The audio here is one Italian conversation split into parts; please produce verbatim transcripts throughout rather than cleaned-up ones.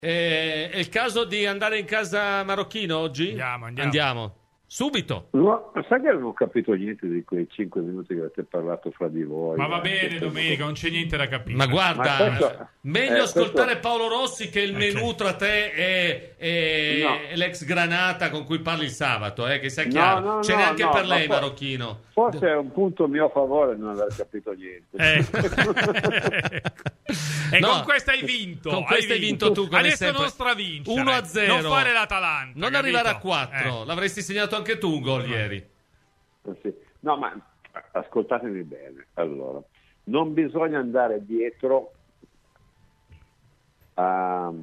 Eh, è il caso di andare in casa Marocchino oggi? Andiamo, andiamo. Andiamo. Subito. No, sai che non ho capito niente di quei cinque minuti che avete parlato fra di voi. Ma va eh, bene, che- Domenico, non c'è niente da capire. Ma guarda, Ma questo- meglio eh, ascoltare questo- Paolo Rossi che il menù Ok. tra te e, e- No. e l'ex Granata con cui parli il sabato, eh, che sia No, chiaro. no, Ce no, n'è anche no, per ma lei, poi- Marocchino. Forse è un punto a mio favore non aver capito niente. Ecco. E No, con questa hai vinto. con questa hai vinto tu, come Adesso sempre. non stravincere. uno a zero. Non fare l'Atalanta. Non capito? arrivare a quattro. Eh. L'avresti segnato anche tu un gol ieri. Sì. No, ma ascoltatemi bene. Allora, non bisogna andare dietro a-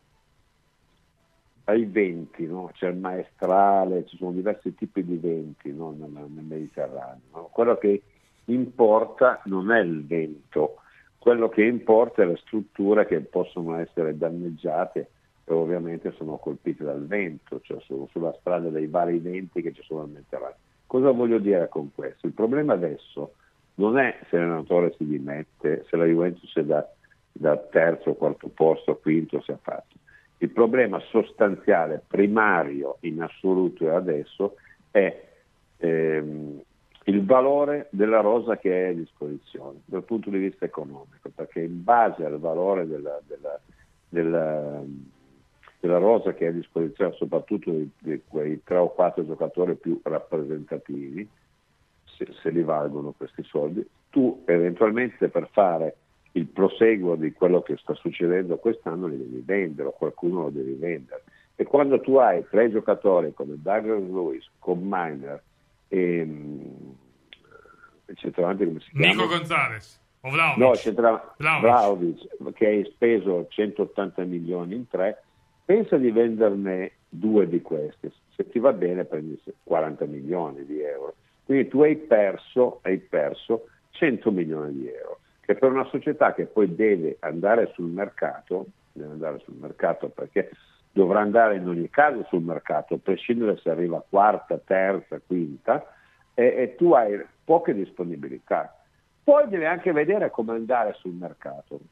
ai venti, no? C'è il maestrale, ci sono diversi tipi di venti, no? nel, nel Mediterraneo. No? Quello che importa non è il vento, quello che importa è le strutture che possono essere danneggiate e ovviamente sono colpite dal vento, cioè sono sulla strada dei vari venti che ci sono nel Mediterraneo. Cosa voglio dire con questo? Il problema adesso non è se l'allenatore si dimette, se la Juventus è da, da terzo, quarto posto, quinto, si è fatto. Il problema sostanziale, primario in assoluto e adesso è ehm, il valore della rosa che è a disposizione dal punto di vista economico, perché in base al valore della, della, della, della rosa che è a disposizione, soprattutto di, di quei tre o quattro giocatori più rappresentativi, se, se li valgono questi soldi, tu eventualmente per fare il proseguo di quello che sta succedendo quest'anno li devi vendere o qualcuno lo devi vendere. E quando tu hai tre giocatori come Douglas Lewis, Cobb Miner e il centravanti come si chiama? Nico Gonzalez. O Vlahovic. No, il centra- Vlahovic. Vlahovic, che hai speso centottanta milioni in tre, pensa di venderne due di questi. Se ti va bene prendi quaranta milioni di euro. Quindi tu hai perso, hai perso cento milioni di euro. Che per una società che poi deve andare sul mercato, deve andare sul mercato perché dovrà andare in ogni caso sul mercato, a prescindere se arriva quarta, terza, quinta, e, e tu hai poche disponibilità. Poi devi anche vedere come andare sul mercato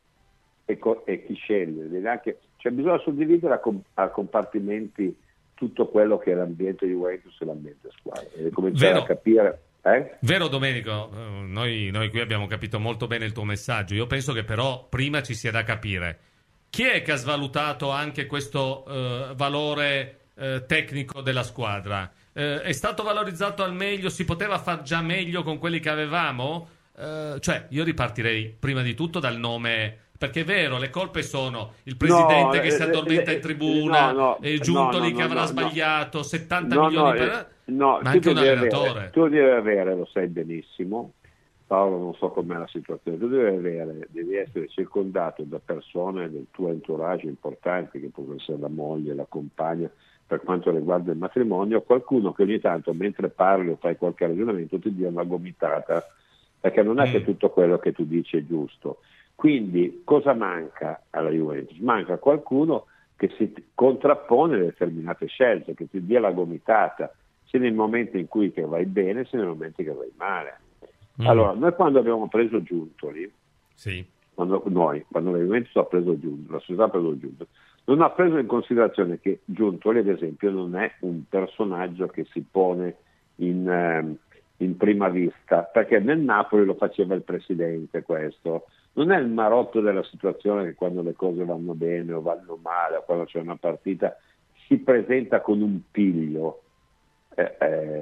e, co- e chi scegliere. Devi anche, cioè bisogna suddividere a, com- a compartimenti tutto quello che è l'ambiente di Juventus e l'ambiente squadra. Devi cominciare Vero. a capire... Eh? Vero Domenico, Eh, noi, noi qui abbiamo capito molto bene il tuo messaggio. Io penso che però prima ci sia da capire chi è che ha svalutato anche questo eh, valore eh, tecnico della squadra. Eh, è stato valorizzato al meglio? Si poteva far già meglio con quelli che avevamo? Eh, cioè io ripartirei prima di tutto dal nome, perché è vero, le colpe sono il presidente No, che si eh, addormenta eh, in tribuna, no, no, e Giuntoli no, no, che avrà no, sbagliato settanta no, milioni no, per... eh, no, ma tu anche un devi allenatore. avere, tu devi avere, lo sai benissimo, Paolo, non so com'è la situazione, tu devi avere, devi essere circondato da persone del tuo entourage importanti, che possono essere la moglie, la compagna, per quanto riguarda il matrimonio, qualcuno che ogni tanto mentre parli o fai qualche ragionamento ti dia una gomitata, perché non è Mm. che tutto quello che tu dici è giusto. Quindi cosa manca alla Juventus? Manca qualcuno che si contrappone a determinate scelte, che ti dia la gomitata, sia nei momenti in cui che vai bene, sia nei momenti che vai male. Mm. Allora, noi quando abbiamo preso Giuntoli, Sì. quando noi, quando la Juventus ha preso Giuntoli, la società ha preso Giuntoli, non ha preso in considerazione che Giuntoli, ad esempio, non è un personaggio che si pone in, ehm, in prima vista, perché nel Napoli lo faceva il presidente questo. Non è il marotto della situazione che quando le cose vanno bene o vanno male, o quando c'è una partita, si presenta con un piglio. Eh,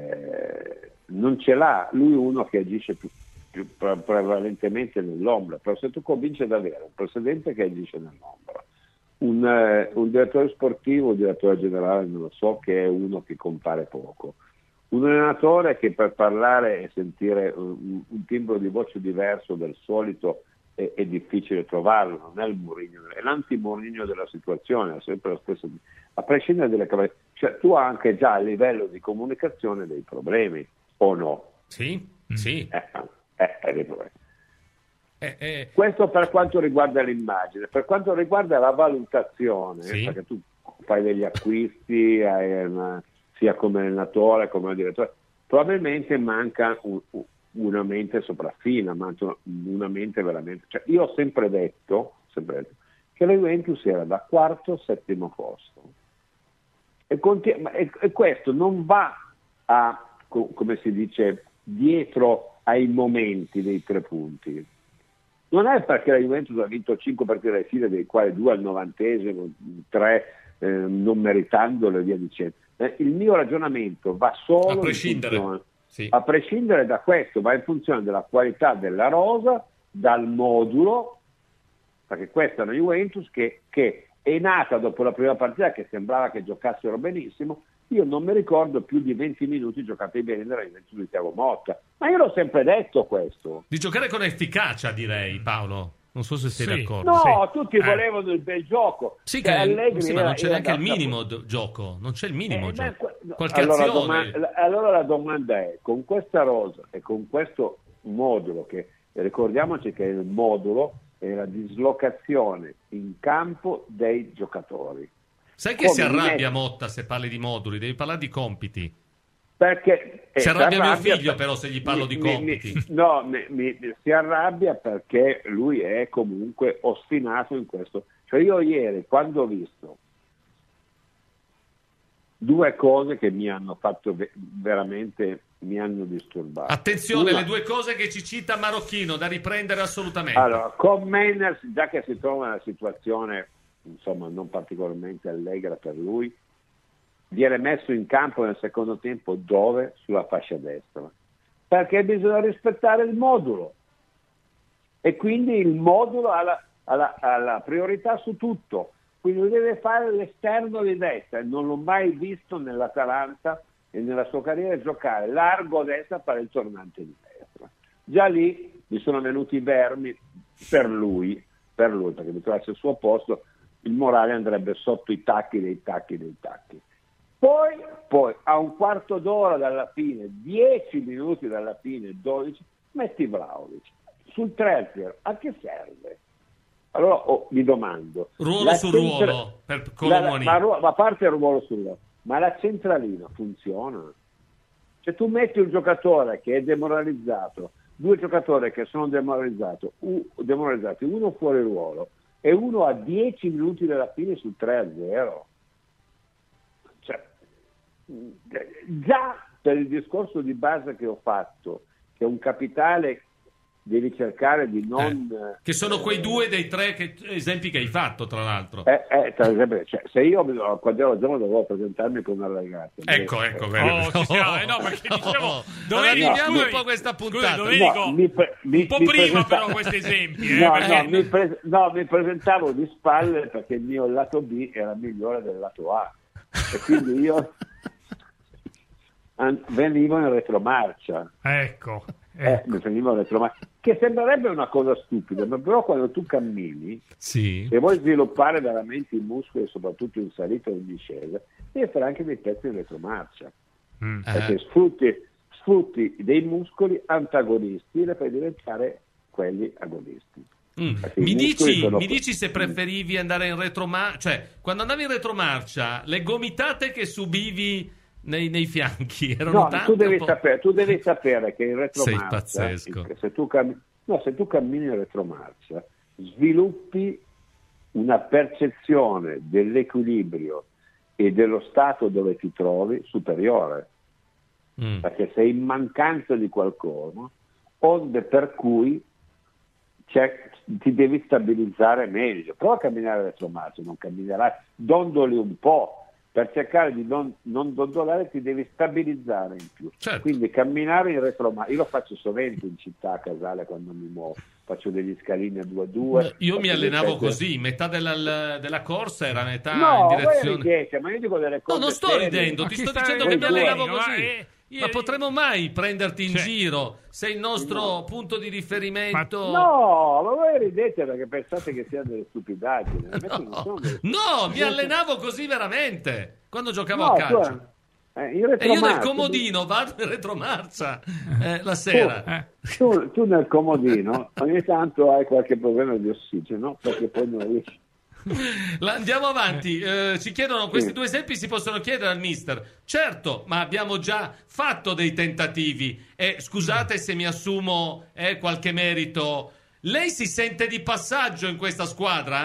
eh, non ce l'ha, lui è uno che agisce più, più pre- prevalentemente nell'ombra, però se tu cominci ad avere un presidente che agisce nell'ombra, un, eh, un direttore sportivo, un direttore generale, non lo so, che è uno che compare poco, un allenatore che per parlare e sentire un, un timbro di voce diverso del solito è, è difficile trovarlo, non è il Mourinho, è l'anti-Mourinho della situazione, è sempre lo stesso, a prescindere dalle cavall- cioè tu hai anche già a livello di comunicazione dei problemi, o no? Sì, sì. Eh, eh, eh, dei problemi. Eh, eh, Questo per quanto riguarda l'immagine, per quanto riguarda la valutazione, Sì. perché tu fai degli acquisti, hai una, sia come allenatore come direttore, probabilmente manca un, una mente sopraffina, manca una mente veramente. Cioè, io ho sempre detto, sempre detto che la Juventus era da quarto a settimo posto. E, conti- e, e questo non va a, co- come si dice, dietro ai momenti dei tre punti. Non è perché la Juventus ha vinto cinque partite alle file, dei quali due al novantesimo, tre eh, non meritandole e via dicendo. Eh, il mio ragionamento va solo a prescindere, in funzione, sì. a prescindere da questo, va in funzione della qualità della rosa, dal modulo, perché questa è una Juventus che, che è nata dopo la prima partita che sembrava che giocassero benissimo. Io non mi ricordo più di venti minuti giocati bene nella Juventus di Thiago Motta, ma io l'ho sempre detto questo. Di giocare con efficacia, direi, Paolo. Non so se sei Sì. d'accordo. No, Sì. tutti Eh. volevano il bel gioco. Sì, Cioè, che, Allegri sì, ma era- non c'è era neanche il da- minimo d- gioco. Non c'è il minimo Eh, gioco. beh, que- no, Qualche allora, la azione. doma- allora la domanda è, con questa rosa e con questo modulo, che ricordiamoci che il modulo è la dislocazione in campo dei giocatori. Sai che come si arrabbia metti- Motta se parli di moduli, devi parlare di compiti. Perché eh, Si arrabbia mio figlio, per- però, se gli parlo di mi- compiti. mi- no, mi- mi- si arrabbia perché lui è comunque ostinato in questo. Cioè io ieri, quando ho visto due cose che mi hanno fatto ve- veramente, mi hanno disturbato. Attenzione, Una- le due cose che ci cita Marocchino, da riprendere assolutamente. Allora, con Menners, già che si trova in una situazione, insomma, non particolarmente allegra per lui, viene messo in campo nel secondo tempo dove? Sulla fascia destra. Perché bisogna rispettare il modulo. E quindi il modulo ha la, ha la- ha la priorità su tutto. Quindi lui deve fare l'esterno di destra. Non l'ho mai visto nell'Atalanta e nella sua carriera giocare largo a destra per il tornante di destra. Già lì mi sono venuti i vermi per lui, per lui, perché mi trovasse al suo posto, il morale andrebbe sotto i tacchi dei tacchi dei tacchi. Poi, poi a un quarto d'ora dalla fine, dieci minuti dalla fine, dodici, metti Vlahovic sul tre a zero. A che serve? Allora oh, mi domando. Ruolo la su centra- ruolo per la- Colomoni. ma, ru- ma a parte il ruolo sul ruolo, ma la centralina funziona? Cioè tu metti un giocatore che è demoralizzato, due giocatori che sono demoralizzati, u- demoralizzati uno fuori ruolo e uno a dieci minuti dalla fine sul tre a zero. Cioè, già per il discorso di base che ho fatto, che un capitale devi cercare di non... Eh, che sono quei due dei tre che- esempi che hai fatto, tra l'altro. Eh, eh, per esempio, cioè, se io quando ero giovane dovevo presentarmi con una ragazza, Ecco, eh, ecco, eh, vero. Oh, ci siamo, eh, no, perché dicevo, dovevi- Allora, scusi, un po' questa scusi, puntata. dovevi- Dico, no, mi pre- mi- un po' mi prima presenta- però questi esempi, eh, no, perché- no, mi pre- no, mi presentavo di spalle perché il mio lato B era migliore del lato A e quindi io an- venivo in retromarcia. Ecco, Eh, ecco. mi venivo in retromarcia, che sembrerebbe una cosa stupida, ma però quando tu cammini Sì. e vuoi sviluppare veramente i muscoli, soprattutto in salita o in discesa, devi fare anche dei pezzi in retromarcia, Mm. perché Eh. sfrutti, sfrutti dei muscoli antagonisti e li fai diventare quelli agonisti. Mm. Perché Mi i muscoli dici, sono- mi dici se preferivi andare in retromarcia, cioè quando andavi in retromarcia, le gomitate che subivi nei, nei fianchi erano No, tante? tu devi, un po'? sapere, tu devi sapere che in retromarcia, Sei pazzesco. se tu, cammi- no, se tu cammini in retromarcia, sviluppi una percezione dell'equilibrio e dello stato dove ti trovi superiore, Mm. perché sei in mancanza di qualcosa, onde per cui c'è- ti devi stabilizzare meglio. Prova a camminare in retromarcia, non camminerai, dondoli un po'. Per cercare di non, non dondolare ti devi stabilizzare in più. Certo. Quindi camminare in retromarcia, io lo faccio sovente in città a Casale quando mi muovo, faccio degli scalini a due a due. Io mi faccio dei allenavo pezzi- così, metà della, della corsa era metà No, in voi direzione. ridete, ma io dico delle No, cose non sto serie. ridendo, Ma ti chi sto sta dicendo che mi ridendo? allenavo Ma, così. eh, io- Ma potremmo mai prenderti in Cioè- giro? Sei il nostro No. punto di riferimento? No, ma voi ridete perché pensate che siano delle stupidaggini. Invece non No, sono delle- no, mi allenavo così veramente quando giocavo No, a calcio. tu- eh, in E io nel retromarcia, comodino vado in retromarcia eh, la sera. Eh. Tu, tu nel comodino ogni tanto hai qualche problema di ossigeno perché poi non riesci. La- andiamo avanti. Eh, ci chiedono questi Sì. due esempi, si possono chiedere al mister. Certo, ma abbiamo già fatto dei tentativi. E scusate se mi assumo eh, qualche merito. Lei si sente di passaggio in questa squadra?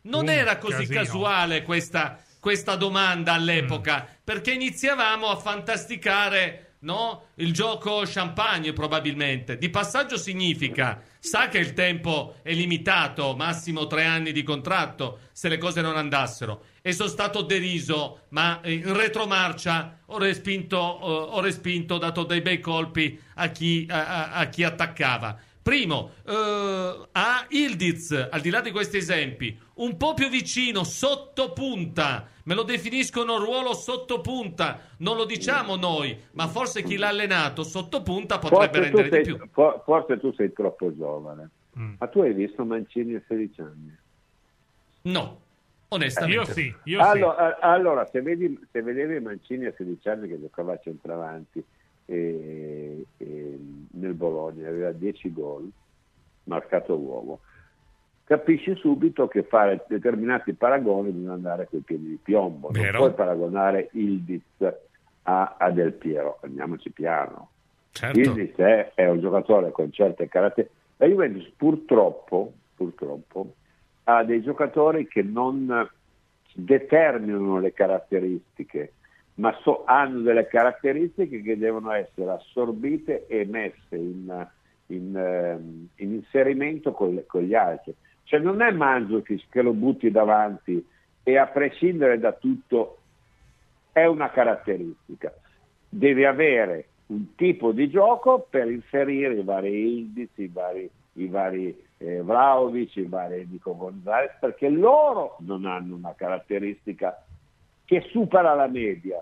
non Un era così casino. casuale questa, questa domanda all'epoca, Mm. perché iniziavamo a fantasticare, no? Il gioco champagne probabilmente. Di passaggio significa, sa che il tempo è limitato, massimo tre anni di contratto, se le cose non andassero. E sono stato deriso, ma in retromarcia ho respinto, eh, ho respinto, ho dato dei bei colpi a chi, a, a- a chi attaccava. Primo, eh, a Ildiz, al di là di questi esempi, un po' più vicino, sottopunta, me lo definiscono ruolo sottopunta, non lo diciamo noi, ma forse chi l'ha allenato sottopunta potrebbe Forse tu, rendere sei, di più. for- forse tu sei troppo giovane, Mm. ma tu hai visto Mancini a sedici anni? No, onestamente. Io sì, io Allora, allora, se, vedi, se vedevi Mancini a sedici anni che giocava a centravanti e, e nel Bologna, aveva dieci gol, marcato uomo, capisci subito che fare determinati paragoni bisogna andare coi piedi di piombo. Vero. Non puoi paragonare Ildiz a, a Del Piero, andiamoci piano. Certo. Ildiz è, è un giocatore con certe caratteristiche. La Juventus purtroppo, purtroppo ha dei giocatori che non determinano le caratteristiche, ma so- hanno delle caratteristiche che devono essere assorbite e messe in, in, ehm, in inserimento con, le- con gli altri. Cioè non è Mandzukic che lo butti davanti e a prescindere da tutto è una caratteristica. Devi avere un tipo di gioco per inserire i vari Ildiz, i vari, i vari eh, Vlahovic, i vari Nico Gonzalez, perché loro non hanno una caratteristica che supera la media.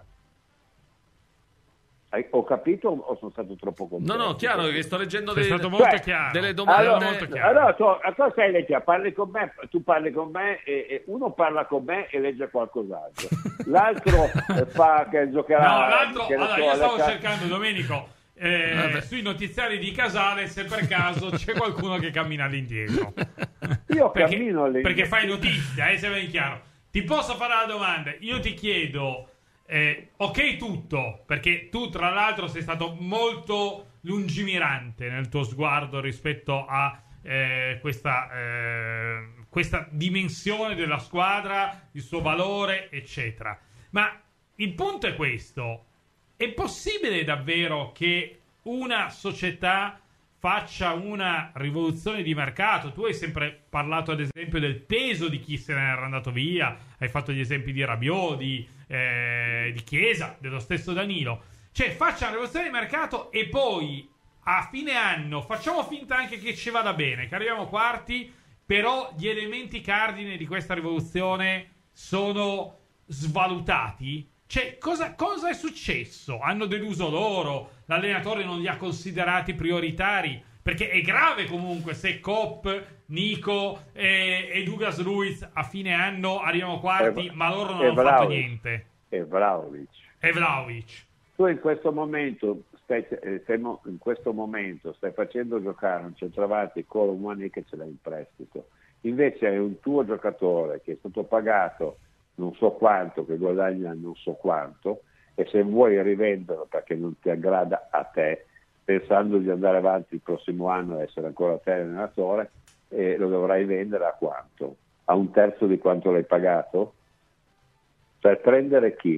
Hai- Ho capito o sono stato troppo No, complesso? no, chiaro che sto leggendo sei dei- stato molto Cioè, chiaro. delle domande. Allora, molto chiaro. allora tu, allora sai Lecchia, parli con me, tu parli con me e, e uno parla con me e legge qualcos'altro, l'altro eh, fa che giocherà. No, l'altro, che ne allora so, io alle stavo ca- cercando, Domenico, eh, Vabbè. sui notiziari di Casale se per caso c'è qualcuno che cammina all'indietro. Io perché, cammino all'indietro. perché fai notizia, eh, se ben chiaro. Ti posso fare la domanda? Io ti chiedo, eh, ok tutto, perché tu tra l'altro sei stato molto lungimirante nel tuo sguardo rispetto a eh, questa, eh, questa dimensione della squadra, il suo valore, eccetera. Ma il punto è questo: è possibile davvero che una società faccia una rivoluzione di mercato? Tu hai sempre parlato ad esempio del peso di chi se ne era andato via, hai fatto gli esempi di Rabiot, di, eh, di Chiesa, dello stesso Danilo. Cioè faccia una rivoluzione di mercato e poi a fine anno facciamo finta anche che ci vada bene, che arriviamo quarti, però gli elementi cardine di questa rivoluzione sono svalutati. Cioè, cosa, cosa è successo? Hanno deluso loro? L'allenatore non li ha considerati prioritari? Perché è grave comunque se Kopp, Nico e, e Douglas Luiz a fine anno arrivano quarti, E- ma loro non e hanno fatto Vlahovic. niente. E Vlahovic. E Vlahovic. Tu in questo momento stai, eh, stai mo- in questo momento stai facendo giocare un centravanti con un Muani che ce l'ha in prestito. Invece è un tuo giocatore che è stato pagato non so quanto, che guadagna non so quanto, e se vuoi rivenderlo perché non ti aggrada a te, pensando di andare avanti il prossimo anno e essere ancora te allenatore, eh, lo dovrai vendere a quanto? A un terzo di quanto l'hai pagato? Per prendere chi?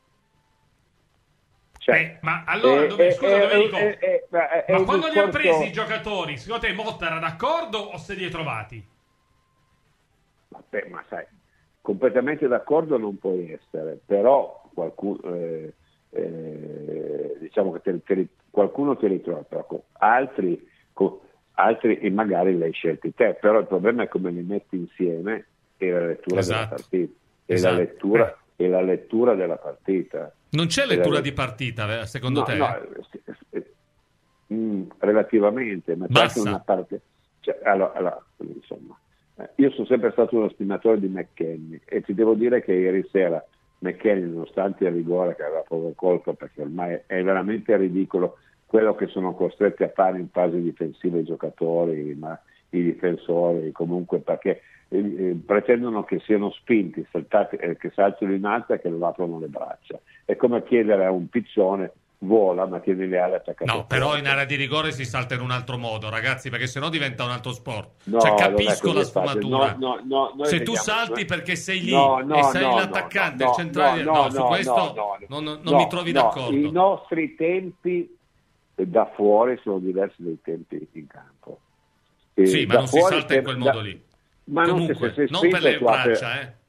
Cioè, Eh, ma allora, eh, dove- eh, scusa, eh, Domenico, eh, eh, ma è ma un quando li ha discorso- presi i giocatori, secondo te Motta era d'accordo o se li è trovati? Vabbè, ma sai, completamente d'accordo non puoi essere, però qualcuno, eh, eh, diciamo che te, te, qualcuno te li trova, però con altri, con altri e magari li hai scelti te, però il problema è come li metti insieme e la lettura Esatto. della partita. E, Esatto. la lettura, e la lettura della partita. Non c'è E la lettura let- di partita, secondo No, te? no, eh, eh, mm, relativamente, ma c'è Basta. anche una parte. Cioè, allora, allora, insomma, eh, io sono sempre stato uno stimatore di McKennie e ti devo dire che ieri sera McKennie, nonostante il rigore che aveva poco colpo, perché ormai è veramente ridicolo quello che sono costretti a fare in fase difensiva i giocatori, ma i difensori comunque, perché eh, eh, pretendono che siano spinti, saltati, eh, che saltino in alto e che non aprono le braccia. È come chiedere a un piccione vola, ma tiene le ali attaccate. No, però in area di rigore si salta in un altro modo, ragazzi, perché sennò diventa un altro sport. No, cioè, non è capisco così la facile. sfumatura. No, no, no, Se noi tu vediamo- salti perché sei lì No, no, e sei no, l'attaccante, no, il centrale, no, no, su no, questo no, no, non, non- non no, mi trovi no, d'accordo. I nostri tempi da fuori sono diversi dai tempi in campo. E Sì, ma da non si fuori salta in se- quel da- modo lì. Ma Comunque, non, se sei non per spinto, le tu apri- braccia, eh.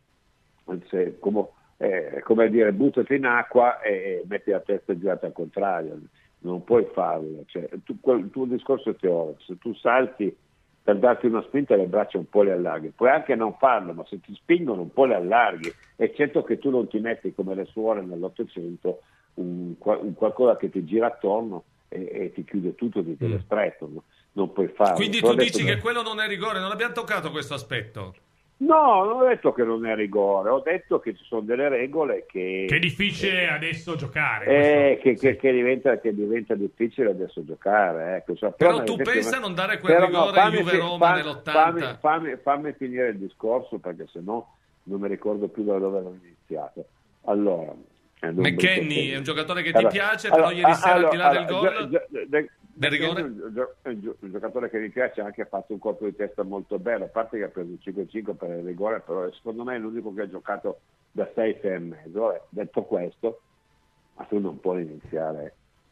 se- come, eh, come dire, buttati in acqua e, e metti la testa girata al contrario, non puoi farlo. Cioè, tu, quel, il tuo discorso è teorico, se tu salti per darti una spinta le braccia un po' le allarghi, puoi anche non farlo, ma se ti spingono un po' le allarghi, è certo che tu non ti metti come le suore nell'Ottocento un, un qualcosa che ti gira attorno e, e ti chiude tutto, ti tiene Mm. stretto, no? Non puoi farlo. Quindi Però tu adesso dici no. che quello non è rigore, non abbiamo toccato questo aspetto. No, non ho detto che non è rigore, ho detto che ci sono delle regole che... Che è difficile adesso giocare. Eh, questo- che, che, che, diventa, che diventa difficile adesso giocare. Ecco. Cioè, Però per tu esempio, pensa a non dare quel però rigore fammi fi- Juve-Roma fammi- nell'ottanta? Fammi, fammi, fammi finire il discorso perché sennò non mi ricordo più da dove avevo iniziato. Allora, eh, non McKennie mi- è un giocatore che Allora, ti piace, allora, però ieri sera allora, al di là del allora, gol... gio- gio- de- del rigore? è un, gio- è un gio- un giocatore che mi piace, ha anche fatto un colpo di testa molto bello, a parte che ha preso il cinque cinque per il rigore, però secondo me è l'unico che ha giocato da sei sei e mezzo. Vabbè, detto questo, ma tu non puoi iniziare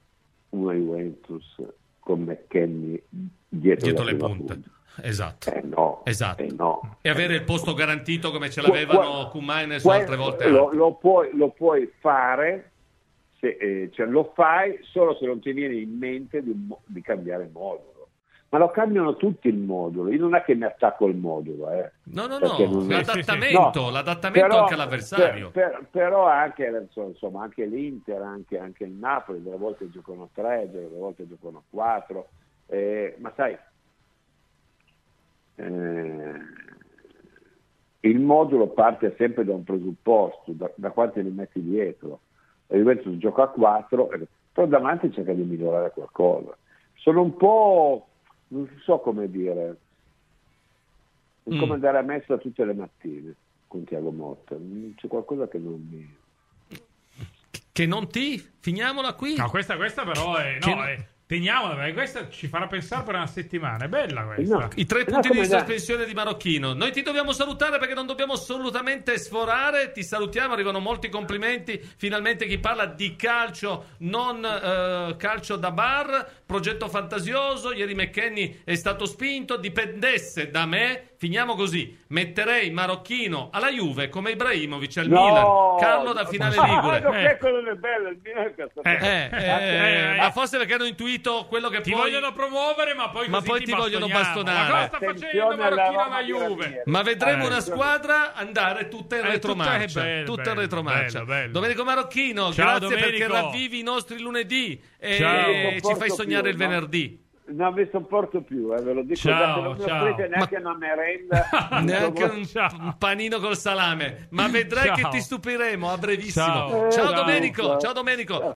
una Juventus con McKennie dietro, dietro la le prima punte. punta. Esatto. Eh no, Esatto. eh no. E avere il posto garantito come ce Que- l'avevano que- Kumaines o que- altre volte lo, altri. lo puoi, lo puoi fare, se, eh, cioè lo fai solo se non ti viene in mente di, mo- di cambiare modulo. Ma lo cambiano tutti il modulo, io non è che mi attacco il modulo. Eh, No, no, perché no, non è- l'adattamento, No, l'adattamento però- anche all'avversario. per- per- però anche, insomma, anche l'Inter, anche, anche il Napoli, delle volte giocano tre, delle volte giocano quattro, eh, ma sai, eh, il modulo parte sempre da un presupposto, da, da quanti ne metti dietro. La Juventus gioca a quattro, eh, però davanti cerca di migliorare qualcosa. Sono un po', non so come dire, è come Mm. andare a messa tutte le mattine con Thiago Motta. C'è qualcosa che non mi... Che non ti? Finiamola qui? No, questa, questa però è... Che No, no- è teniamola, perché questa ci farà pensare per una settimana. È bella questa. No. I tre No, punti come di dai. sospensione di Marocchino. Noi ti dobbiamo salutare perché non dobbiamo assolutamente sforare. Ti salutiamo, arrivano molti complimenti. Finalmente chi parla di calcio, non eh, calcio da bar. Progetto fantasioso. Ieri McKennie è stato spinto. Dipendesse da me, finiamo così. Metterei Marocchino alla Juve come Ibrahimovic al No! Milan. Carlo da finale Ah, Ligure. no, Eh. che non è bello, il mio è questo. Eh. Eh, eh, Eh, eh, ma eh. forse perché hanno intuito quello che Ti poi... vogliono promuovere, ma poi Ma così poi ti vogliono bastoniamo. bastonare. Ma cosa sta Attenzione facendo alla Marocchino Roma alla di Juve? Ranieri. Ma vedremo Eh. una squadra andare tutta in Eh, retromarcia. tutta- eh, bello, Tutta in bello, retromarcia. bello, bello. Domenico Marocchino, Ciao, grazie perché Domenico. ravvivi i nostri lunedì e Ciao. ci fai sognare il No. venerdì. Non vi sopporto più, eh, ve lo dico, Ciao, già che non mi ciao. offrite neanche una merenda. Neanche un, Ciao. un panino col salame, ma vedrai Ciao. che ti stupiremo a brevissimo. Ciao. Ciao Eh, Domenico, ciao. ciao Domenico.